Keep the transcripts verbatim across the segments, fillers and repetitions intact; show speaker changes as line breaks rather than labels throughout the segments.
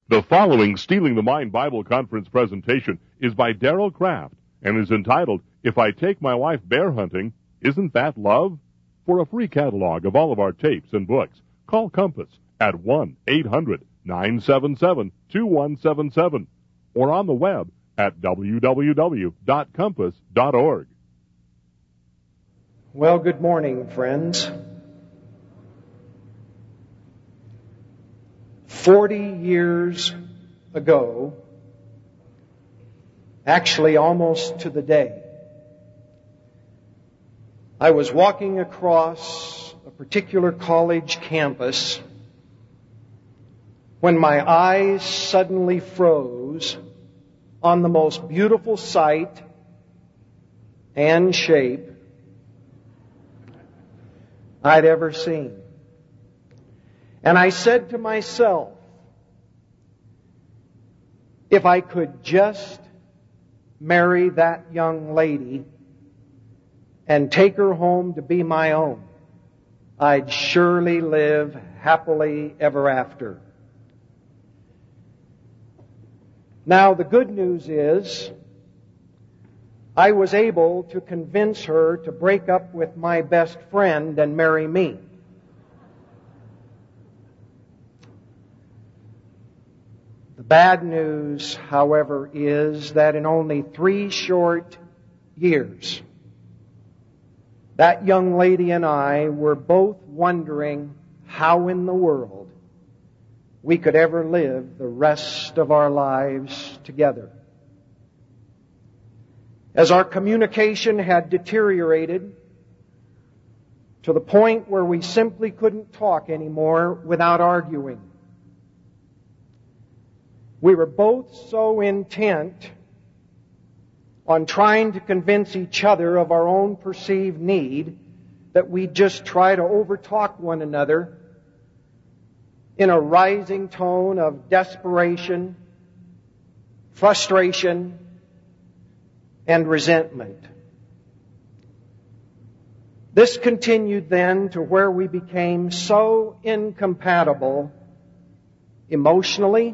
The following Stealing the Mind Bible Conference presentation is by Darrell Craft and is entitled, If I Take My Wife Bear Hunting, Isn't That Love? For a free catalog of all of our tapes and books, call Compass at one eight hundred nine seven seven two one seven seven or on the web at w w w dot compass dot org.
Well, good morning, friends. Forty years ago, actually almost to the day, I was walking across a particular college campus when my eyes suddenly froze on the most beautiful sight and shape I'd ever seen. And I said to myself, if I could just marry that young lady and take her home to be my own, I'd surely live happily ever after. Now, the good news is, I was able to convince her to break up with my best friend and marry me. The bad news, however, is that in only three short years, that young lady and I were both wondering how in the world we could ever live the rest of our lives together. As our communication had deteriorated to the point where we simply couldn't talk anymore without arguing, we were both so intent on trying to convince each other of our own perceived need that we just try to overtalk one another in a rising tone of desperation, frustration, and resentment. This continued then to where we became so incompatible emotionally,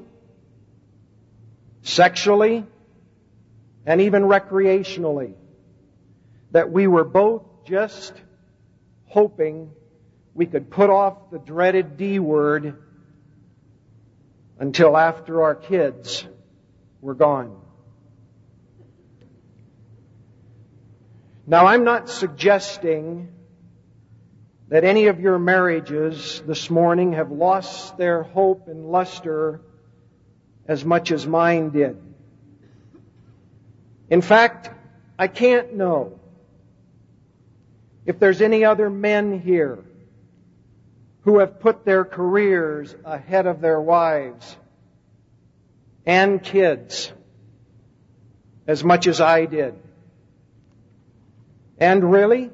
sexually, and even recreationally, that we were both just hoping we could put off the dreaded D word until after our kids were gone. Now, I'm not suggesting that any of your marriages this morning have lost their hope and luster as much as mine did. In fact, I can't know if there's any other men here who have put their careers ahead of their wives and kids as much as I did. And really,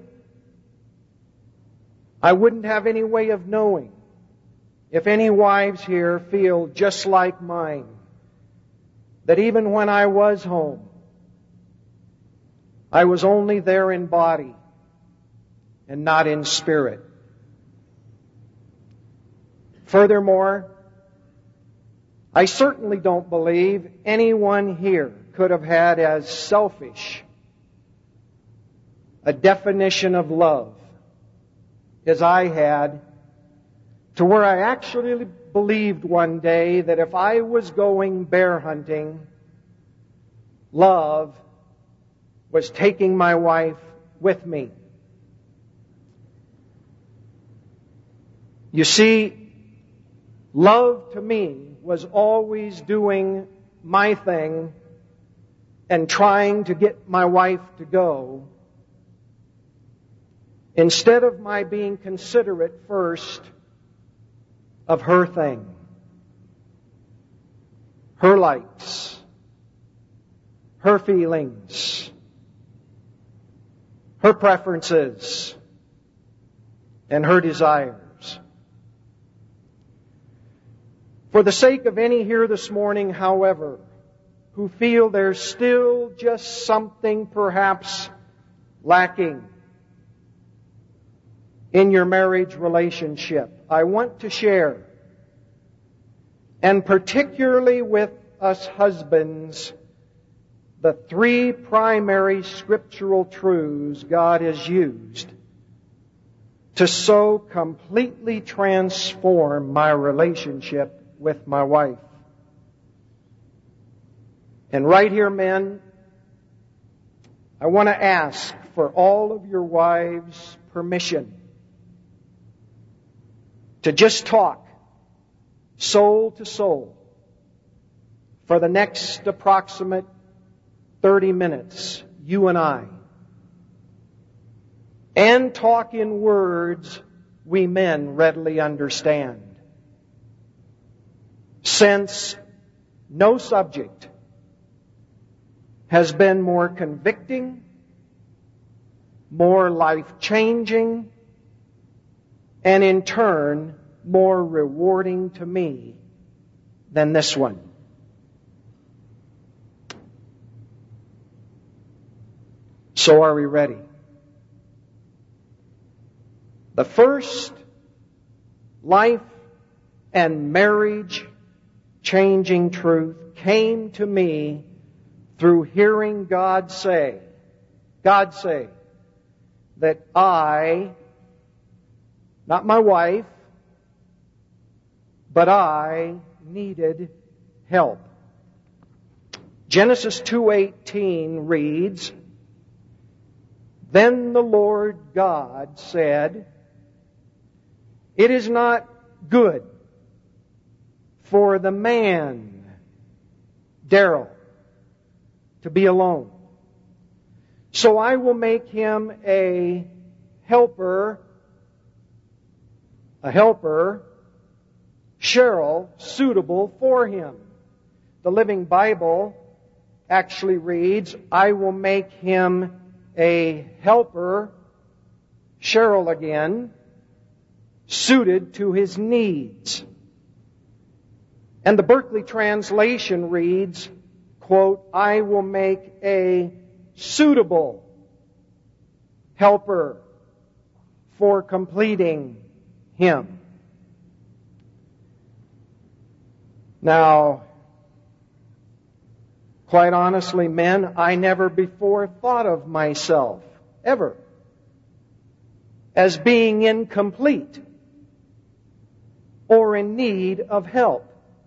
I wouldn't have any way of knowing if any wives here feel just like mine, that even when I was home, I was only there in body and not in spirit. Furthermore, I certainly don't believe anyone here could have had as selfish a definition of love as I had, to where I actually believed one day that if I was going bear hunting, love was taking my wife with me. You see, love to me was always doing my thing and trying to get my wife to go, instead of my being considerate first of her thing, her likes, her feelings, her preferences, and her desires. For the sake of any here this morning, however, who feel there's still just something perhaps lacking in your marriage relationship, I want to share and particularly with us husbands, the three primary scriptural truths God has used to so completely transform my relationship with my wife. And right here, men, I want to ask for all of your wives' permission to just talk soul to soul for the next approximate thirty minutes, you and I, and talk in words we men readily understand. Since no subject has been more convicting, more life-changing, and in turn, more rewarding to me than this one. So are we ready? The first life and marriage changing truth came to me through hearing God say, God say, that I, not my wife, but I needed help. Genesis two eighteen reads, "Then the Lord God said, it is not good for the man, Daryl, to be alone. So I will make him a helper, a helper, Cheryl, suitable for him." The Living Bible actually reads, "I will make him a helper, Cheryl again, suited to his needs." And the Berkeley translation reads, quote, "I will make a suitable helper for completing him." Now, quite honestly, men, I never before thought of myself, ever, as being incomplete or in need of help.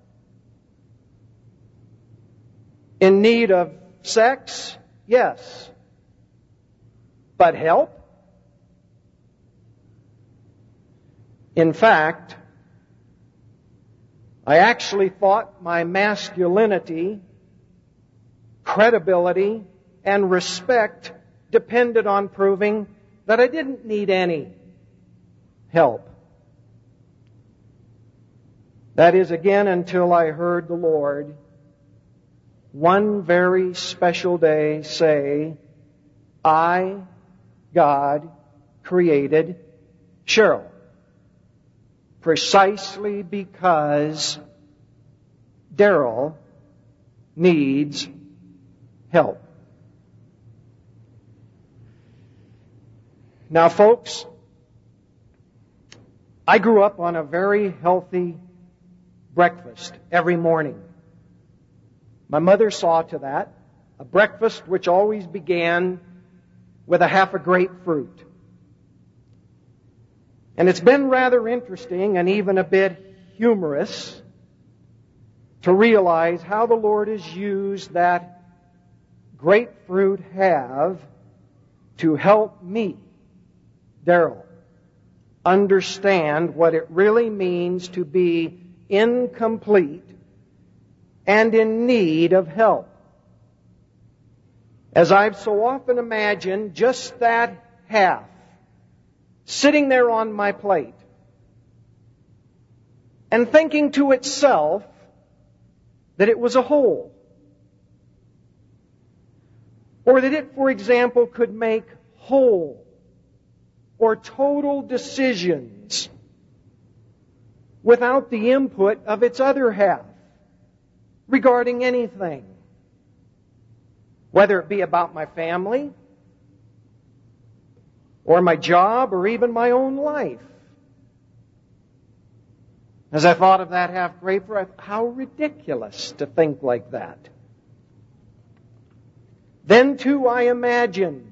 In need of sex? Yes. But help? In fact, I actually thought my masculinity, credibility, and respect depended on proving that I didn't need any help. That is, again, until I heard the Lord one very special day say, "I, God, created Cheryl precisely because Daryl needs help." Now, folks, I grew up on a very healthy breakfast every morning. My mother saw to that, a breakfast which always began with a half a grapefruit. And it's been rather interesting and even a bit humorous to realize how the Lord has used that grapefruit have to help me, Daryl, understand what it really means to be incomplete and in need of help. As I've so often imagined, just that half sitting there on my plate and thinking to itself that it was a whole. Or that it, for example, could make whole or total decisions without the input of its other half regarding anything, whether it be about my family or my job or even my own life. As I thought of that half graper, I thought, how ridiculous to think like that. Then too I imagined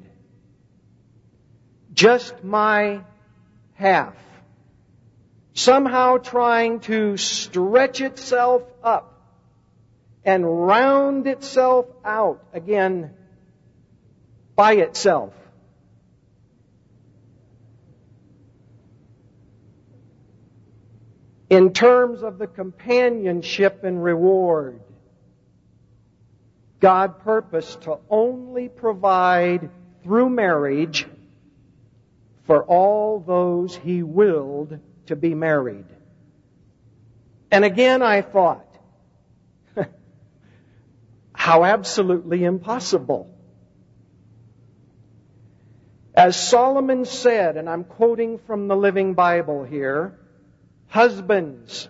just my half somehow trying to stretch itself up and round itself out again by itself. In terms of the companionship and reward, God purposed to only provide through marriage for all those He willed to be married. And again I thought, how absolutely impossible. As Solomon said, and I'm quoting from the Living Bible here, husbands,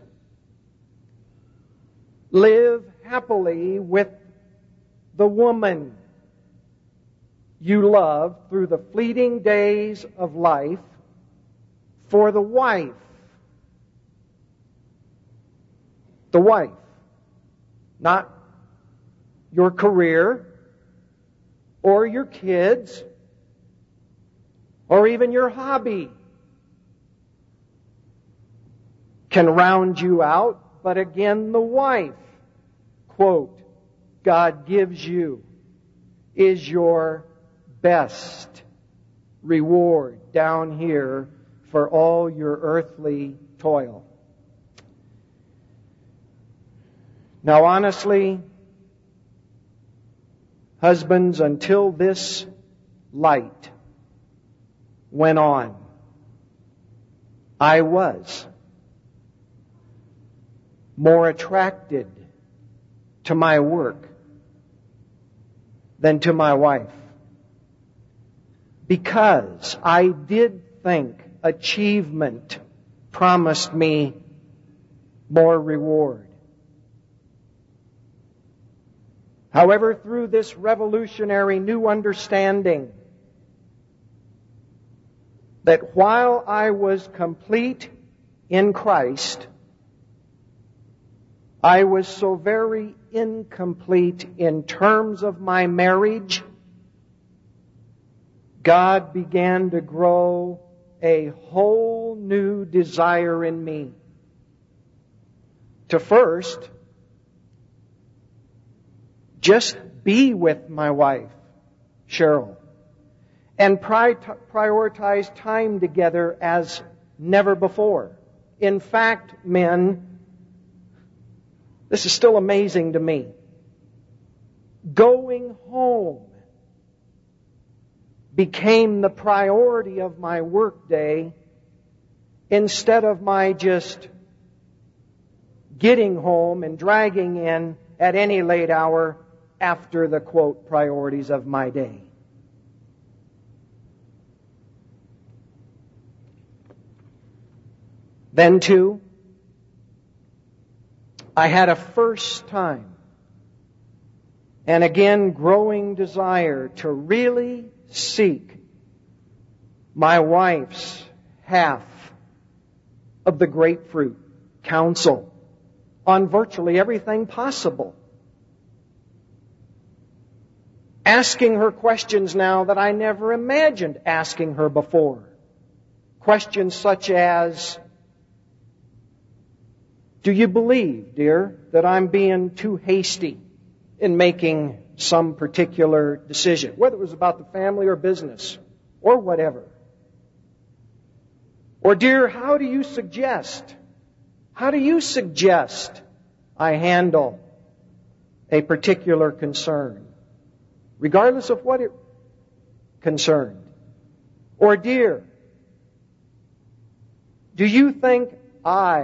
live happily with the woman you love through the fleeting days of life, for the wife, the wife, not your career or your kids or even your hobby can round you out, but again the wife, quote, God gives you is your best reward down here for all your earthly toil. Now honestly, husbands, until this light went on, I was more attracted to my work than to my wife, because I did think achievement promised me more reward. However, through this revolutionary new understanding that while I was complete in Christ, I was so very incomplete in terms of my marriage, God began to grow a whole new desire in me to first just be with my wife, Cheryl, and pri- prioritize time together as never before. In fact, men, this is still amazing to me. Going home became the priority of my workday instead of my just getting home and dragging in at any late hour after the, quote, priorities of my day. Then, too, I had a first time and again growing desire to really seek my wife's half of the grapefruit counsel on virtually everything possible. Asking her questions now that I never imagined asking her before. Questions such as, do you believe, dear, that I'm being too hasty in making some particular decision, whether it was about the family or business or whatever? Or, dear, how do you suggest, how do you suggest I handle a particular concern, regardless of what it concerned? Or, dear, do you think I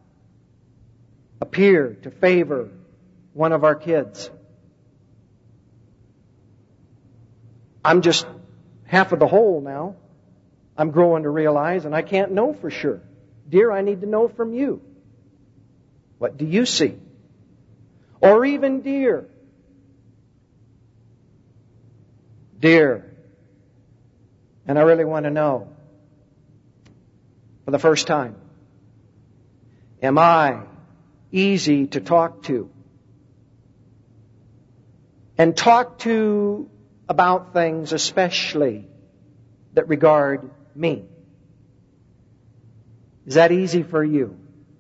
appear to favor one of our kids? I'm just half of the whole now. I'm growing to realize, and I can't know for sure. Dear, I need to know from you. What do you see? Or even, dear, dear, and I really want to know for the first time, Am I easy to talk to? And talk to about things especially that regard me. Is that easy for you?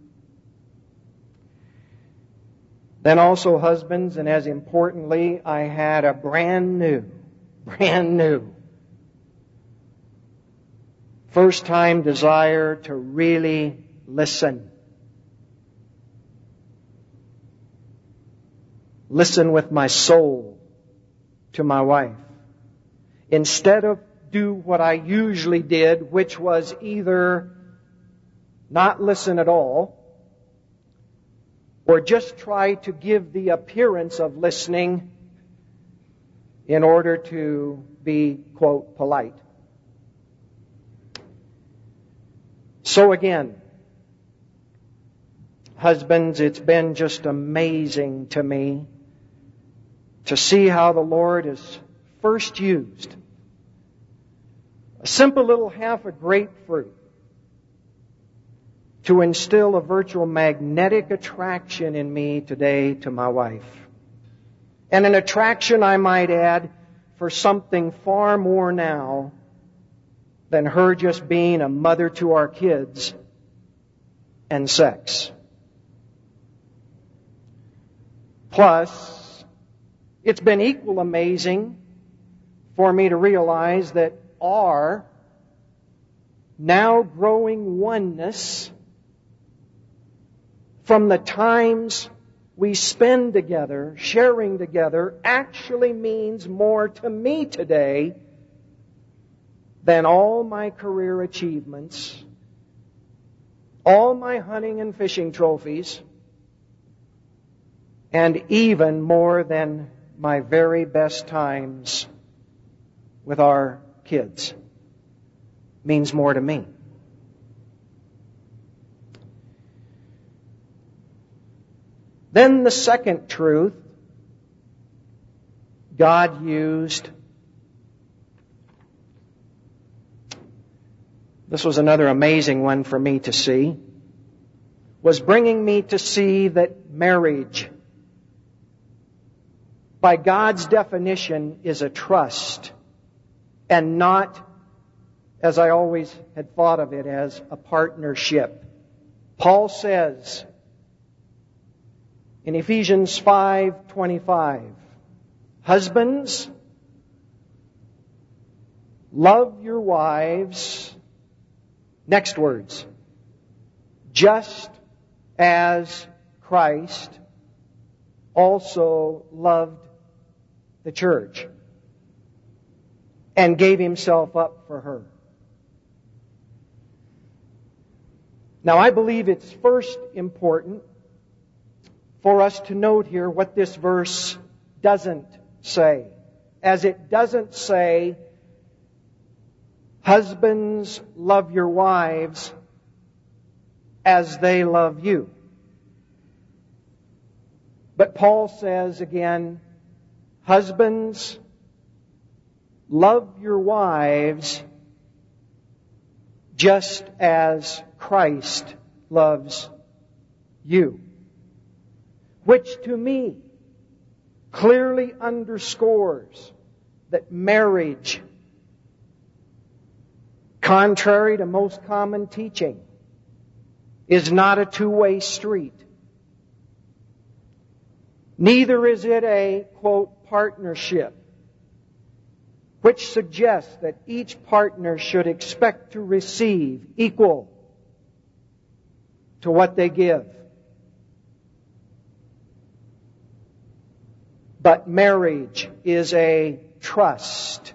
Then also, husbands, and as importantly, I had a brand new, brand new, first time desire to really listen. Listen with my soul to my wife. Instead of do what I usually did, which was either not listen at all, or just try to give the appearance of listening in order to be, quote, polite. So again, husbands, it's been just amazing to me to see how the Lord has first used a simple little half a grapefruit to instill a virtual magnetic attraction in me today to my wife. And an attraction, I might add, for something far more now than her just being a mother to our kids and sex. Plus, it's been equal amazing for me to realize that our now growing oneness from the times we spend together, sharing together, actually means more to me today than all my career achievements, all my hunting and fishing trophies, and even more than my very best times with our kids. Means more to me. Then the second truth God used. This was another amazing one for me to see. Was bringing me to see that marriage, by God's definition, is a trust and not, as I always had thought of it, as a partnership. Paul says in Ephesians five twenty-five, husbands, love your wives, next words, just as Christ also loved the church and gave himself up for her. Now, I believe it's first important for us to note here what this verse doesn't say. As it doesn't say, husbands, love your wives as they love you. But Paul says again, husbands, love your wives just as Christ loves you. Which to me clearly underscores that marriage, contrary to most common teaching, is not a two-way street. Neither is it a, quote, partnership, which suggests that each partner should expect to receive equal to what they give. But marriage is a trust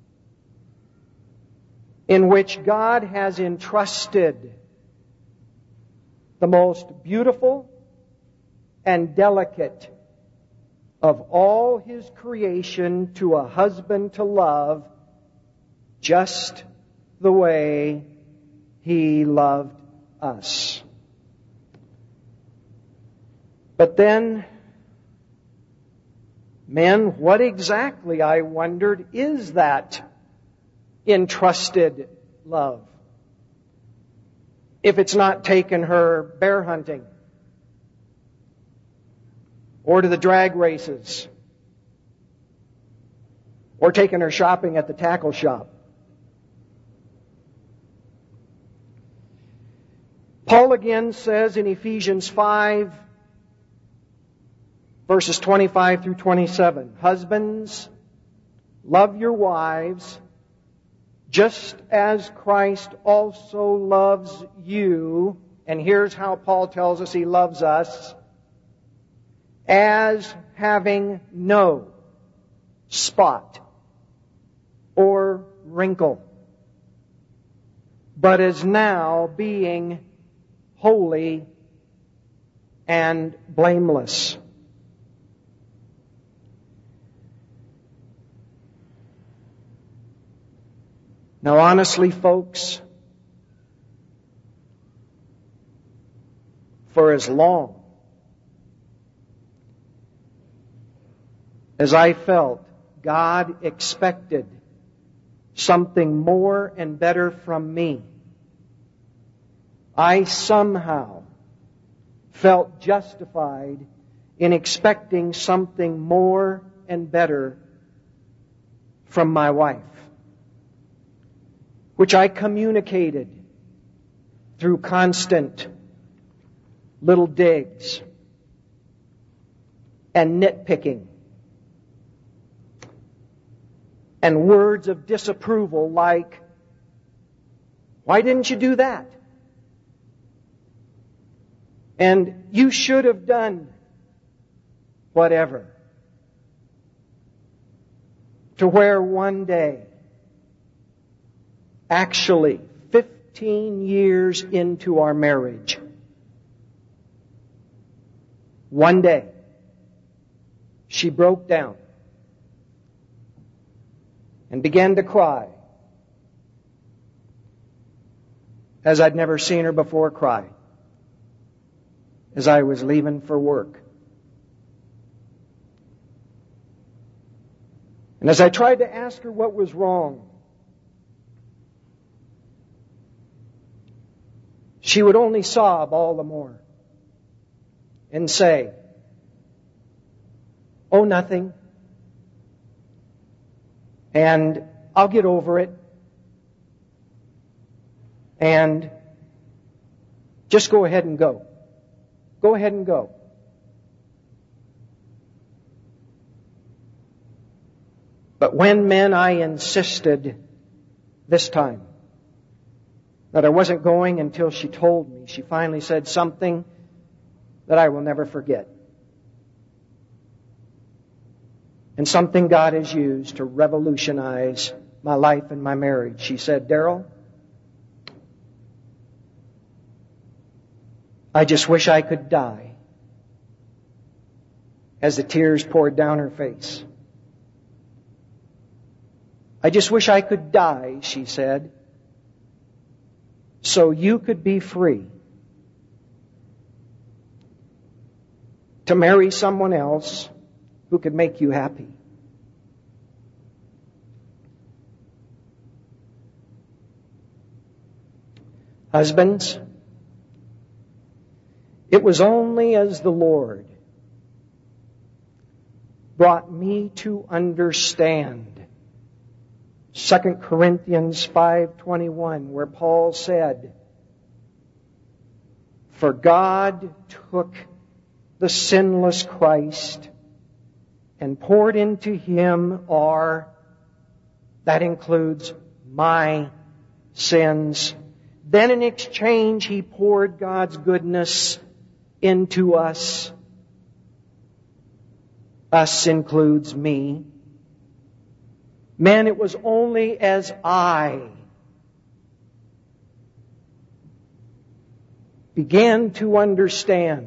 in which God has entrusted the most beautiful and delicate of all His creation to a husband to love just the way He loved us. But then, men, what exactly, I wondered, is that entrusted love? if it's not taken her bear hunting or to the drag races or taken her shopping at the tackle shop. Paul again says in Ephesians five, verses twenty-five through twenty-seven, husbands, love your wives, just as Christ also loves you. And here's how Paul tells us he loves us. As having no spot or wrinkle, but as now being holy and blameless. Now, honestly, folks, for as long as I felt God expected something more and better from me, I somehow felt justified in expecting something more and better from my wife, which I communicated through constant little digs and nitpicking and words of disapproval like, why didn't you do that? And you should have done whatever. To where one day, actually fifteen years into our marriage, one day, she broke down and began to cry as I'd never seen her before cry, as I was leaving for work. And as I tried to ask her what was wrong, she would only sob all the more and say, "Oh, nothing. And I'll get over it. And just go ahead and go. Go ahead and go." But when, men, I insisted this time that I wasn't going until she told me, she finally said something that I will never forget. And something God has used to revolutionize my life and my marriage. She said, "Darrell, I just wish I could die," as the tears poured down her face. "I just wish I could die," she said, "so you could be free to marry someone else who could make you happy." Husbands, it was only as the Lord brought me to understand Second Corinthians five twenty-one, where Paul said, "For God took the sinless Christ and poured into Him our," that includes my sins. "Then in exchange He poured God's goodness into us." Us includes me. Man, it was only as I began to understand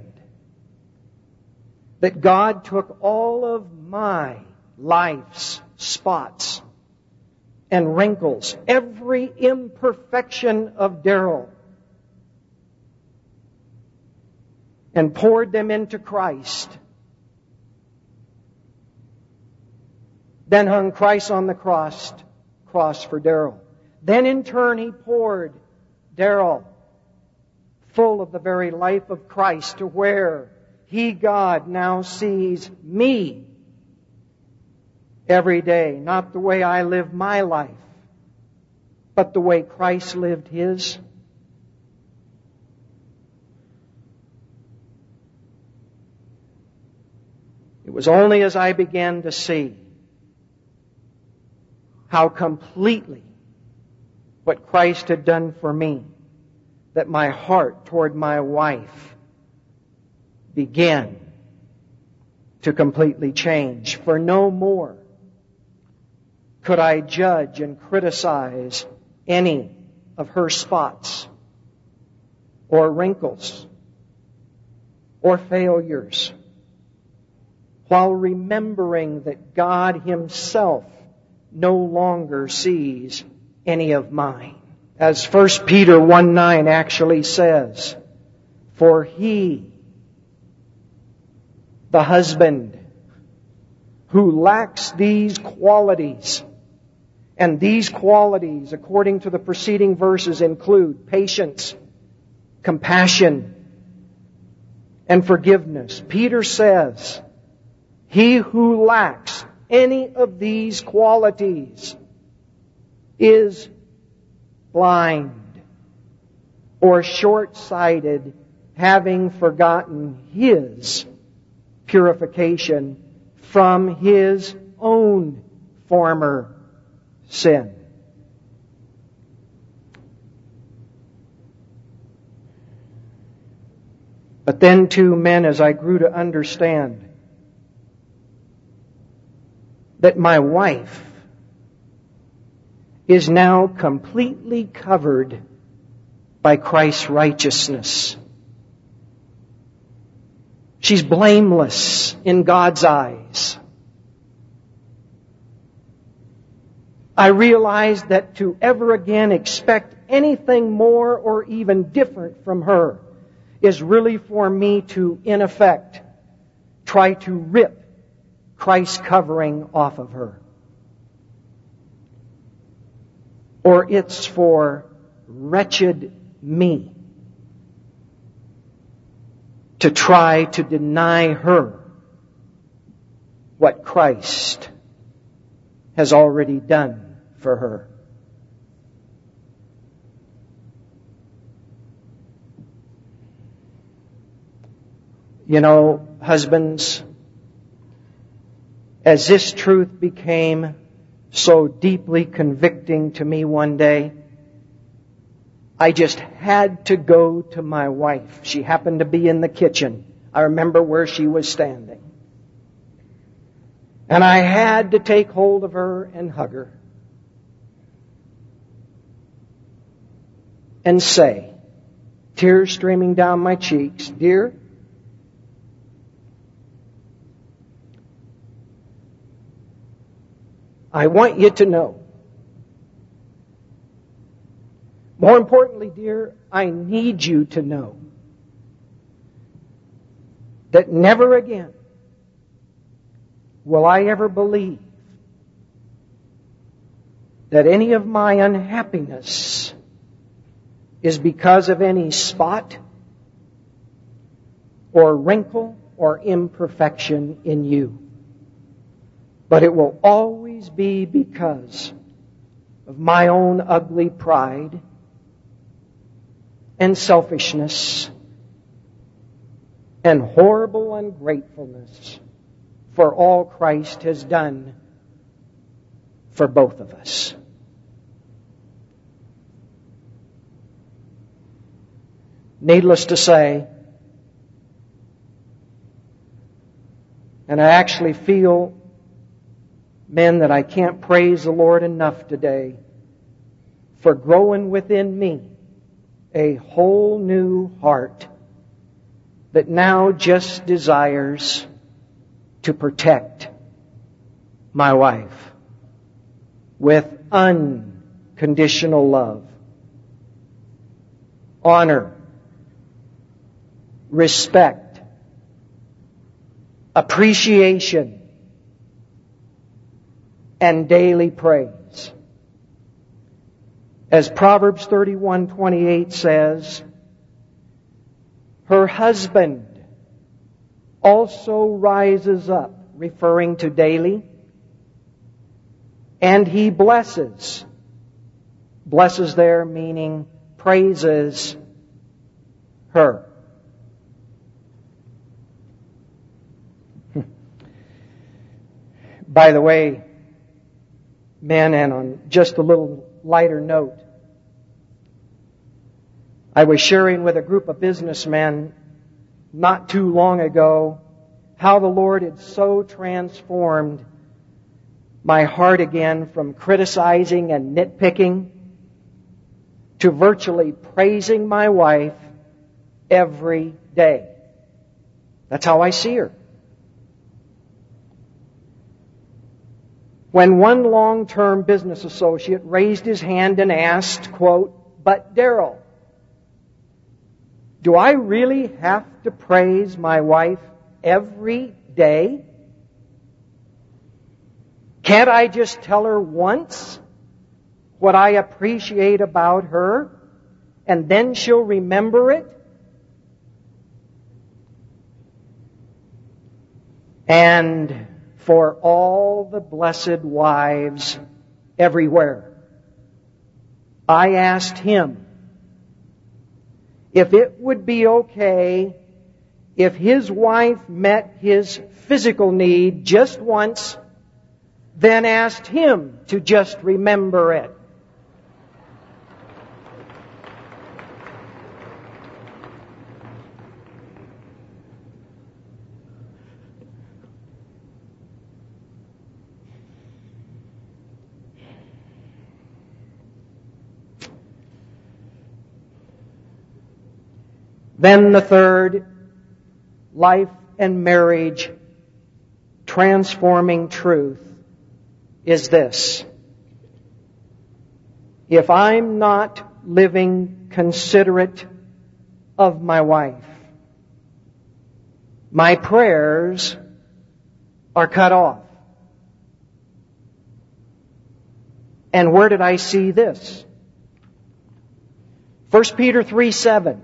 that God took all of my life's spots and wrinkles, every imperfection of Darrell, and poured them into Christ. Then hung Christ on the cross, cross for Darrell. Then in turn He poured Darrell full of the very life of Christ, to where He, God, now sees me every day, not the way I live my life, but the way Christ lived His. It was only as I began to see how completely what Christ had done for me that my heart toward my wife began to completely change. For no more could I judge and criticize any of her spots or wrinkles or failures, while remembering that God Himself no longer sees any of mine. As First Peter one nine actually says, for He, the husband, who lacks these qualities, and these qualities, according to the preceding verses, include patience, compassion, and forgiveness. Peter says, he who lacks any of these qualities is blind or short-sighted, having forgotten his purification from his own former sin. But then too, men, as I grew to understand that my wife is now completely covered by Christ's righteousness. She's blameless in God's eyes. I realized that to ever again expect anything more or even different from her is really for me to, in effect, try to rip Christ's covering off of her. Or it's for wretched me to try to deny her what Christ has already done for her. You know, husbands, as this truth became so deeply convicting to me one day, I just had to go to my wife. She happened to be in the kitchen. I remember where she was standing. And I had to take hold of her and hug her and say, tears streaming down my cheeks, dear, I want you to know. More importantly, dear, I need you to know that never again will I ever believe that any of my unhappiness is because of any spot or wrinkle or imperfection in you. But it will always be because of my own ugly pride and selfishness and horrible ungratefulness for all Christ has done for both of us. Needless to say, and I actually feel, men, that I can't praise the Lord enough today for growing within me a whole new heart that now just desires to protect my wife with unconditional love, honor, respect, appreciation, and daily praise. As Proverbs thirty-one twenty-eight says, her husband also rises up, referring to daily, and he blesses. Blesses there meaning praises her. By the way, men, and on just a little lighter note, I was sharing with a group of businessmen not too long ago how the Lord had so transformed my heart again from criticizing and nitpicking to virtually praising my wife every day. That's how I see her. When one long-term business associate raised his hand and asked, quote, "But Darrell, do I really have to praise my wife every day? Can't I just tell her once what I appreciate about her, and then she'll remember it?" And for all the blessed wives everywhere, I asked him if it would be okay if his wife met his physical need just once, then asked him to just remember it. Then the third life and marriage transforming truth is this: if I'm not living considerate of my wife, my prayers are cut off. And where did I see this? First Peter three seven.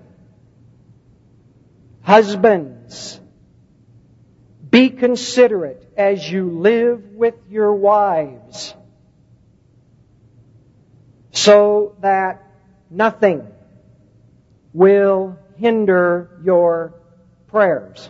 Husbands, be considerate as you live with your wives, so that nothing will hinder your prayers.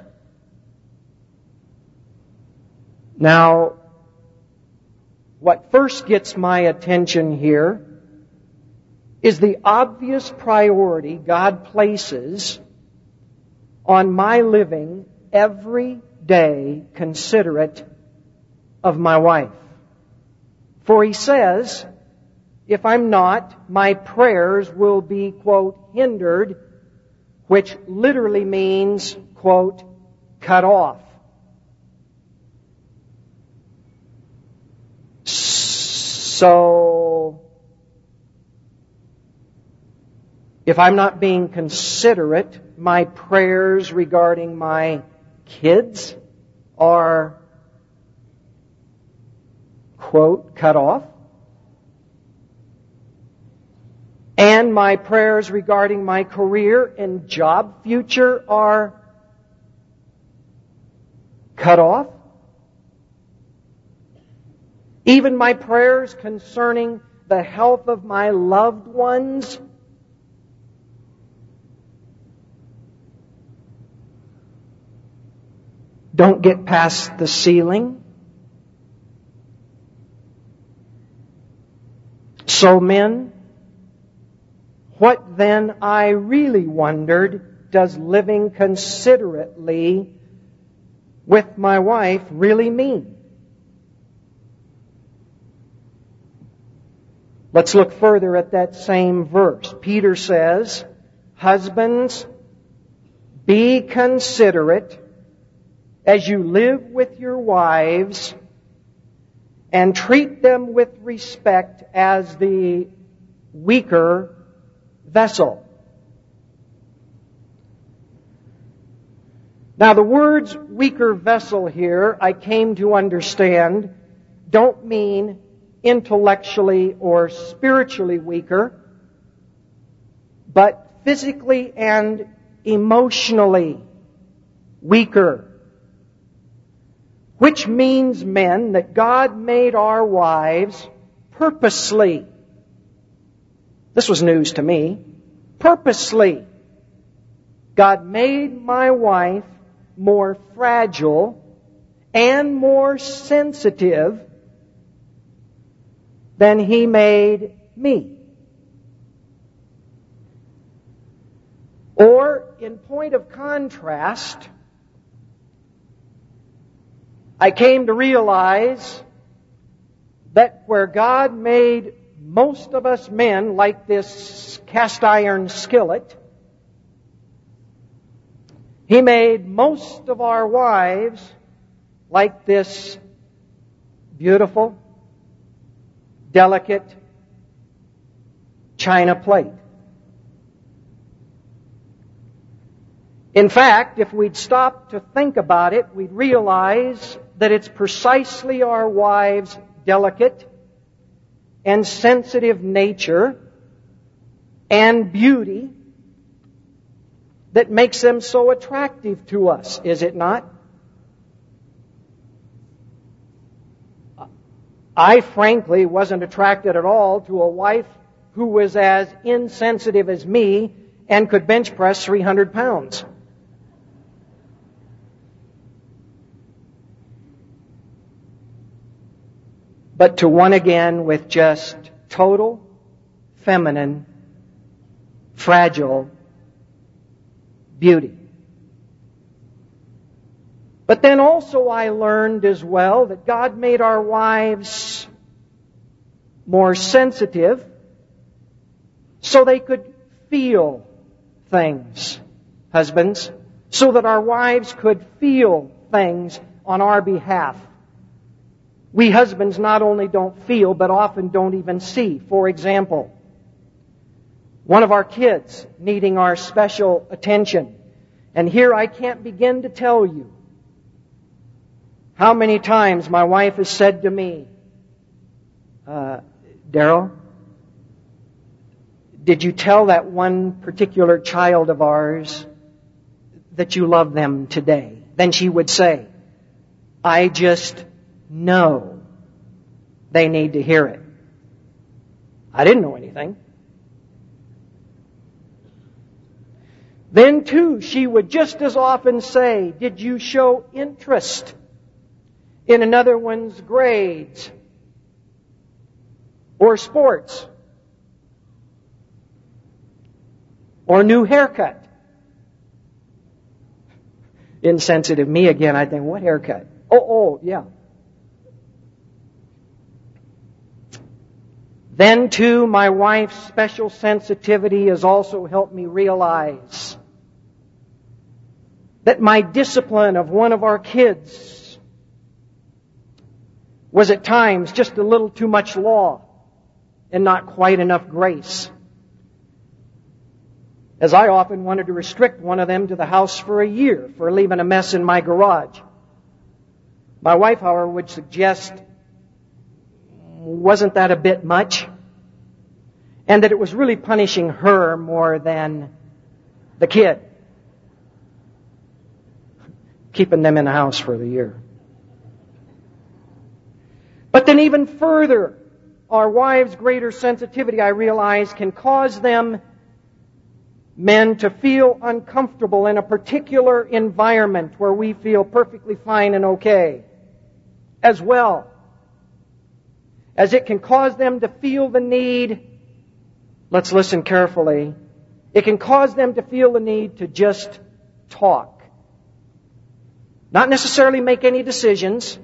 Now, what first gets my attention here is the obvious priority God places on my living every day considerate of my wife. For he says, if I'm not, my prayers will be, quote, hindered, which literally means, quote, cut off. So, if I'm not being considerate, my prayers regarding my kids are, quote, cut off. And my prayers regarding my career and job future are cut off. Even my prayers concerning the health of my loved ones don't get past the ceiling. So men, what then, I really wondered, does living considerately with my wife really mean? Let's look further at that same verse. Peter says, husbands, be considerate as you live with your wives, and treat them with respect as the weaker vessel. Now, the words weaker vessel here, I came to understand, don't mean intellectually or spiritually weaker, but physically and emotionally weaker. Which means, men, that God made our wives purposely. This was news to me. Purposely. God made my wife more fragile and more sensitive than He made me. Or, in point of contrast, I came to realize that where God made most of us men like this cast iron skillet, He made most of our wives like this beautiful, delicate china plate. In fact, if we'd stop to think about it, we'd realize that it's precisely our wives' delicate and sensitive nature and beauty that makes them so attractive to us, is it not? I frankly wasn't attracted at all to a wife who was as insensitive as me and could bench press three hundred pounds. But to one again with just total, feminine, fragile beauty. But then also I learned as well that God made our wives more sensitive so they could feel things, husbands, so that our wives could feel things on our behalf. We husbands not only don't feel, but often don't even see. For example, one of our kids needing our special attention. And here I can't begin to tell you how many times my wife has said to me, uh, Daryl, did you tell that one particular child of ours that you love them today? Then she would say, I just know they need to hear it. I didn't know anything. Then too, she would just as often say, did you show interest in another one's grades or sports or new haircut? Insensitive me again, I think, what haircut? Oh, oh, yeah. Then too, my wife's special sensitivity has also helped me realize that my discipline of one of our kids was at times just a little too much law and not quite enough grace. As I often wanted to restrict one of them to the house for a year for leaving a mess in my garage. My wife, however, would suggest, wasn't that a bit much? And that it was really punishing her more than the kid. Keeping them in the house for the year. But then even further, our wives' greater sensitivity, I realize, can cause them, men, to feel uncomfortable in a particular environment where we feel perfectly fine and okay. As well as it can cause them to feel the need, let's listen carefully, it can cause them to feel the need to just talk. Not necessarily make any decisions,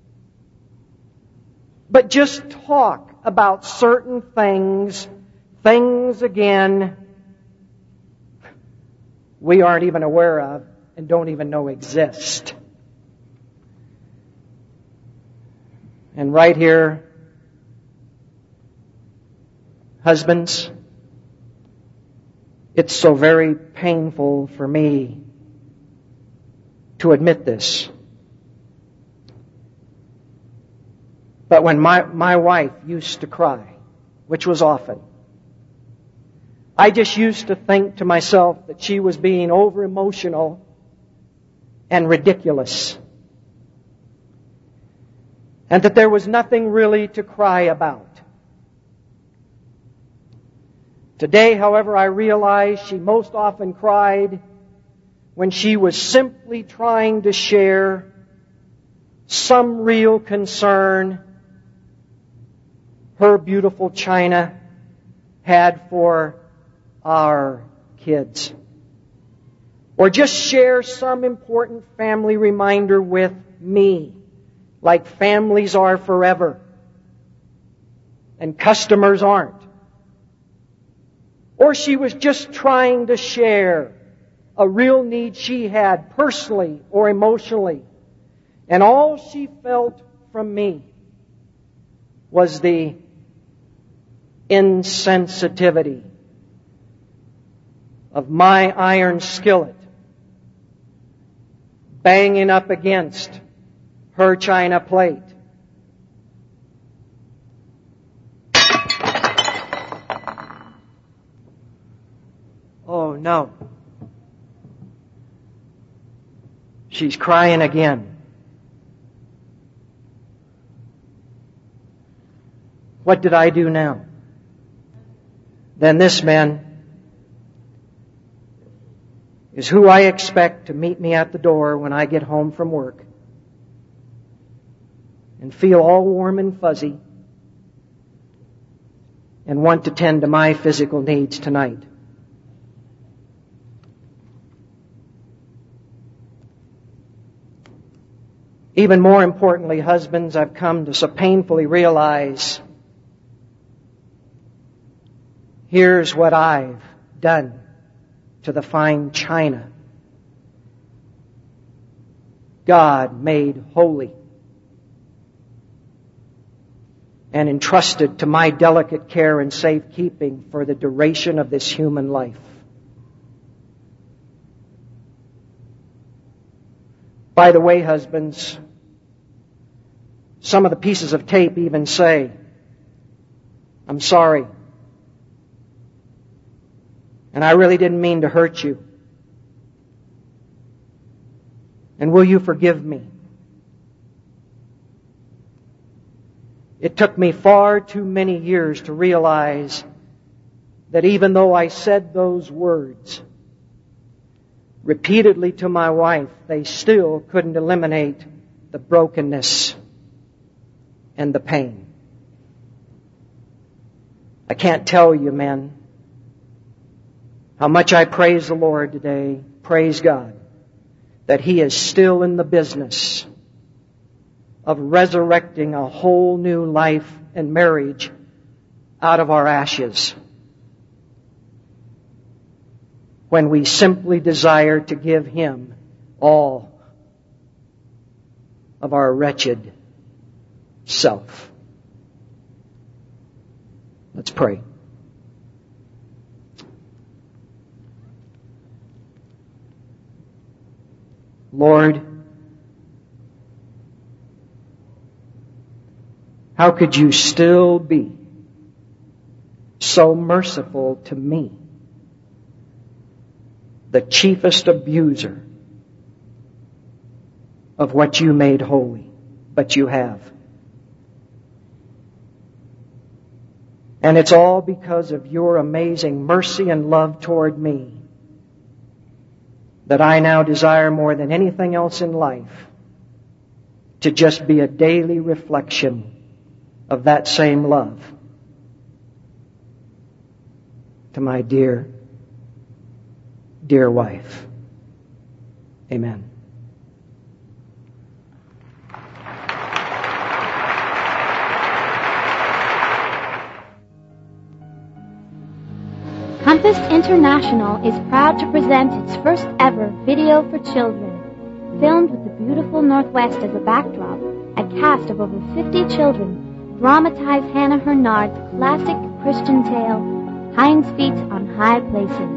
but just talk about certain things, things again we aren't even aware of and don't even know exist. And right here, husbands, it's so very painful for me to admit this. But when my, my wife used to cry, which was often, I just used to think to myself that she was being over-emotional and ridiculous, and that there was nothing really to cry about. Today, however, I realize she most often cried when she was simply trying to share some real concern her beautiful China had for our kids. Or just share some important family reminder with me, like families are forever and customers aren't. Or she was just trying to share a real need she had personally or emotionally. And all she felt from me was the insensitivity of my iron skillet banging up against her china plate. Oh no. She's crying again. What did I do now? Then this man is who I expect to meet me at the door when I get home from work and feel all warm and fuzzy and want to tend to my physical needs tonight. Even more importantly, husbands, I've come to so painfully realize here's what I've done to the fine china God made holy and entrusted to my delicate care and safekeeping for the duration of this human life. By the way, husbands, some of the pieces of tape even say, I'm sorry. And I really didn't mean to hurt you. And will you forgive me? It took me far too many years to realize that even though I said those words repeatedly to my wife, they still couldn't eliminate the brokenness and the pain. I can't tell you, men, how much I praise the Lord today, praise God, that He is still in the business of resurrecting a whole new life and marriage out of our ashes when we simply desire to give Him all of our wretched self. Let's pray. Lord, how could you still be so merciful to me, the chiefest abuser of what you made holy? But you have. And it's all because of your amazing mercy and love toward me that I now desire more than anything else in life to just be a daily reflection of that same love to my dear, dear wife. Amen.
Compass International is proud to present its first ever video for children. Filmed with the beautiful Northwest as a backdrop, a cast of over fifty children dramatize Hannah Hurnard's classic Christian tale, Hind's Feet on High Places.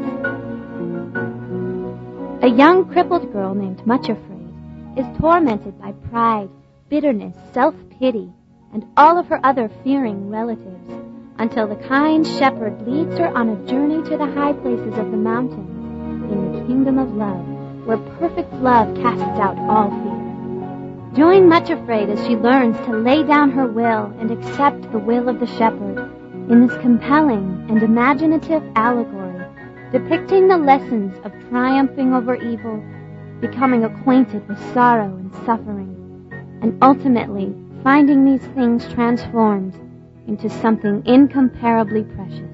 A young crippled girl named Much Afraid is tormented by pride, bitterness, self-pity, and all of her other fearing relatives until the kind shepherd leads her on a journey to the high places of the mountains in the kingdom of love, where perfect love casts out all fear. Join Much Afraid as she learns to lay down her will and accept the will of the shepherd in this compelling and imaginative allegory depicting the lessons of triumphing over evil, becoming acquainted with sorrow and suffering, and ultimately finding these things transformed into something incomparably precious.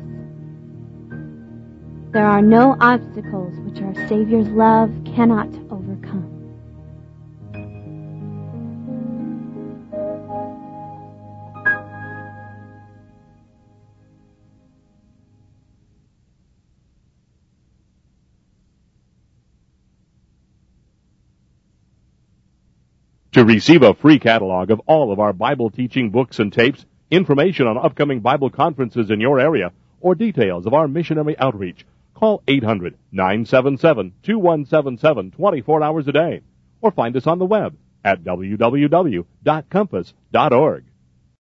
There are no obstacles which our Savior's love cannot overcome.
To receive a free catalog of all of our Bible teaching books and tapes, information on upcoming Bible conferences in your area, or details of our missionary outreach, call eight hundred, nine seven seven, two one seven seven twenty-four hours a day, or find us on the web at w w w dot compass dot org.